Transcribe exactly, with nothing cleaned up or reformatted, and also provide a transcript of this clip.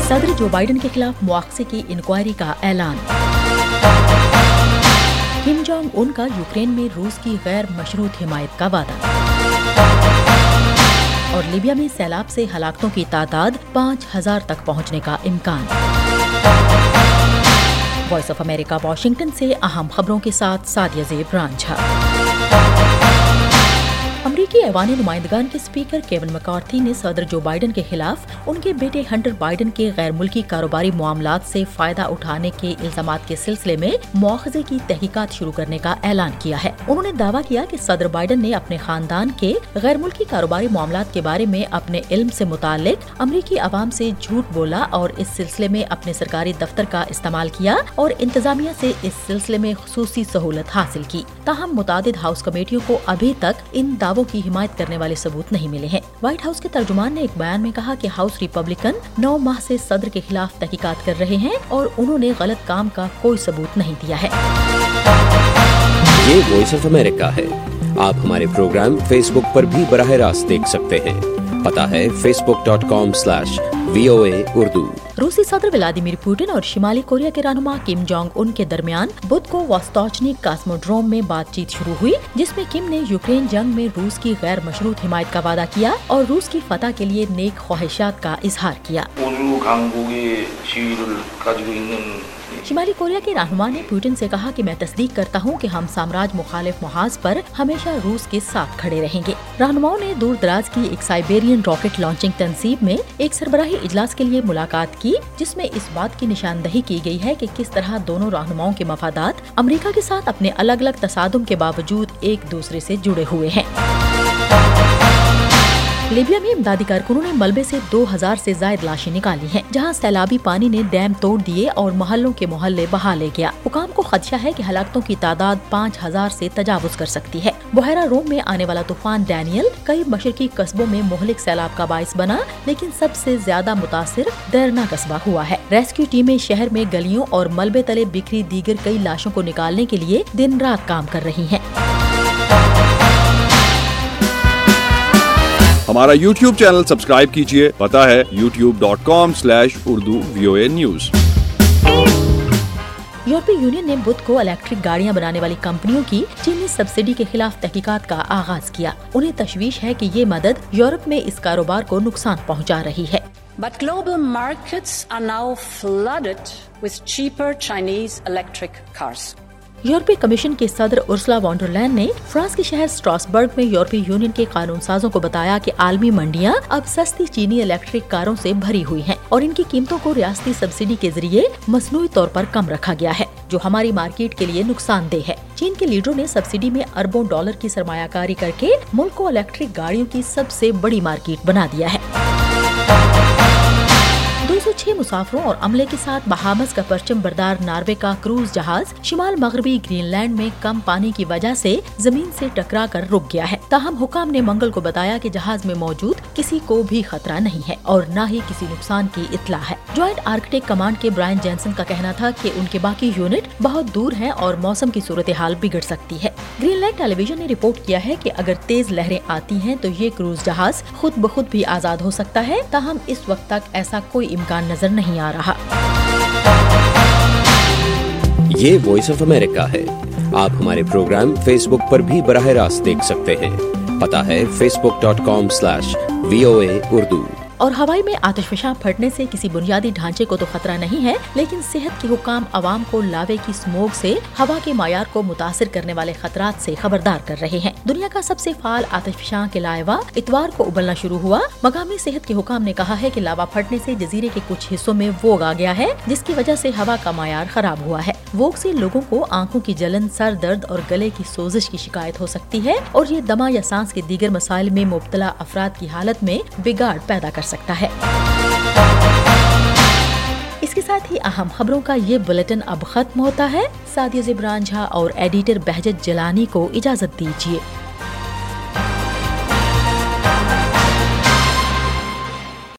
सदर जो बाइडन के खिलाफ मुआवजे की इंक्वायरी का ऐलान। किम जोंग उन का यूक्रेन में रूस की गैर मशरूत हिमायत का वादा। और लीबिया में सैलाब से हलाकतों की तादाद पाँच हजार तक पहुंचने का इम्कान। वॉइस ऑफ अमेरिका वाशिंगटन से अहम खबरों के साथ सादिया ज़ेब रांझा। अमरीकी ऐवान नुमाइंदगान के स्पीकर केविन मैकार्थी ने सदर जो बाइडन के खिलाफ उनके बेटे हंटर बाइडन के गैर मुल्की कारोबारी मामलात से फायदा उठाने के इल्जामात के सिलसिले में मुआवजे की तहकीकात शुरू करने का ऐलान किया है। उन्होंने दावा किया कि सदर बाइडन ने अपने खानदान के गैर मुल्की कारोबारी मामलात के बारे में अपने इल्म से मुतालिक अमरीकी अवाम से झूठ बोला और इस सिलसिले में अपने सरकारी दफ्तर का इस्तेमाल किया और इंतजामिया से इस सिलसिले में खुसूसी सहूलत हासिल की। ताहम मुतादिद हाउस कमेटियों को अभी तक इन दावों की हिमायत करने वाले सबूत नहीं मिले हैं। व्हाइट हाउस के तर्जुमान ने एक बयान में कहा कि हाउस रिपब्लिकन नौ माह से सदर के खिलाफ तहकीकात कर रहे हैं और उन्होंने गलत काम का कोई सबूत नहीं दिया है। ये वॉइस ऑफ अमेरिका है। आप हमारे प्रोग्राम फेसबुक पर भी बराह रास्त देख सकते हैं। पता है Facebook dot com slash V O A Urdu. रूसी सदर व्लादिमीर पुतिन और शिमाली कोरिया के रहनुमा किम जोंग उन के दरमियान बुध को वोस्तोचनी कॉस्मोड्रोम में बातचीत शुरू हुई, जिसमें किम ने यूक्रेन जंग में रूस की गैर मशरूत हिमायत का वादा किया और रूस की फतह के लिए नेक ख्वाहिशात का इजहार किया। शिमाली कोरिया के रहनुमा ने पुतिन से कहा कि मैं तस्दीक करता हूं कि हम साम्राज्य मुखालिफ मुहाज पर हमेशा रूस के साथ खड़े रहेंगे। रहनुमाओं ने दूर दराज की एक साइबेरियन रॉकेट लॉन्चिंग तंसीब में एक सरबराही इजलास के लिए मुलाकात की, जिसमें इस बात की निशानदही की गई है कि किस तरह दोनों रहनुमाओं के मफादात अमेरिका के साथ अपने अलग अलग तसादुम के बावजूद एक दूसरे से जुड़े हुए हैं। लीबिया में इमदादी कारकुनों ने मलबे से दो हजार से ज्यादा लाशें निकाली हैं, जहां सैलाबी पानी ने डैम तोड़ दिए और मोहल्लों के मोहल्ले बहा ले गया। हुकाम को खदशा है कि हलाकतों की तादाद पाँच हजार से तजावुज कर सकती है। बुहरा रोम में आने वाला तूफान डैनियल कई मशरकी कस्बों में मोहलिक सैलाब का बाइस बना, लेकिन सबसे ज्यादा मुतासिर दरना कस्बा हुआ है। रेस्क्यू टीमें शहर में गलियों और मलबे तले बिखरी दीगर कई लाशों को निकालने के लिए दिन रात काम कर रही हैं। हमारा यूट्यूब चैनल सब्सक्राइब कीजिए। पता है YouTube dot com slash Urdu V O A news. यूरोपीय यूनियन ने बुध को इलेक्ट्रिक गाड़ियां बनाने वाली कंपनियों की चीनी सब्सिडी के खिलाफ तहकीकात का आगाज किया। उन्हें तशवीश है कि ये मदद यूरोप में इस कारोबार को नुकसान पहुंचा रही है। But global markets are now flooded with cheaper Chinese electric cars. यूरोपीय कमीशन के सदर उर्सुला वॉन डर लेयन ने फ्रांस के शहर स्ट्रासबर्ग में यूरोपीय यूनियन के कानून साजों को बताया कि आलमी मंडियां अब सस्ती चीनी इलेक्ट्रिक कारों से भरी हुई हैं और इनकी कीमतों को रियासती सब्सिडी के जरिए मसनूई तौर पर कम रखा गया है, जो हमारी मार्केट के लिए नुकसानदेह है। चीन के लीडरों ने सब्सिडी में अरबों डॉलर की सरमायाकारी करके मुल्क को इलेक्ट्रिक गाड़ियों की सबसे बड़ी मार्केट बना दिया है। दो सौ छह मुसाफिरों और अमले के साथ बहामस का परचम बरदार नार्वे का क्रूज जहाज शिमाल मगरबी ग्रीनलैंड में कम पानी की वजह से जमीन से टकरा कर रुक गया है। ताहम हुकाम ने मंगल को बताया कि जहाज में मौजूद किसी को भी खतरा नहीं है और न ही किसी नुकसान की इत्तला है। ज्वाइंट आर्कटिक कमांड के ब्रायन जैनसन का कहना था कि उनके बाकी यूनिट बहुत दूर हैं और मौसम की सूरत हाल बिगड़ सकती है। ग्रीनलैंड टेलीविजन ने रिपोर्ट किया है कि अगर तेज लहरें आती हैं तो ये क्रूज जहाज खुद ब खुद भी आजाद हो सकता है। ताहम इस वक्त तक ऐसा कोई इम्कान नजर नहीं आ रहा। ये वॉइस ऑफ अमेरिका है। आप हमारे प्रोग्राम फेसबुक पर भी बराह रास्त देख सकते हैं। पता है Facebook dot com slash V O A Urdu. और हवाई में आतिशफशां फटने से किसी बुनियादी ढांचे को तो खतरा नहीं है, लेकिन सेहत के हुकाम अवाम को लावे की स्मोग से हवा के मायार को मुतासिर करने वाले खतरात से खबरदार कर रहे हैं। दुनिया का सबसे फाल आतिशफशां के लावा इतवार को उबलना शुरू हुआ। मकामी सेहत के हुकाम ने कहा है कि लावा फटने से जजीरे के कुछ हिस्सों में वोग आ गया है, जिसकी वजह से हवा का मायार खराब हुआ है। वोग से लोगों को आंखों की जलन, सर दर्द और गले की सोजिश की शिकायत हो सकती है और ये दमा या सांस के दीगर मसाइल में मुब्तला अफराद की हालत में बिगाड़ पैदा कर सकता है। इसके साथ ही अहम खबरों का ये बुलेटिन अब खत्म होता है। सादिया ज़ेब रांझा और एडिटर बहजत जलानी को इजाजत दीजिए।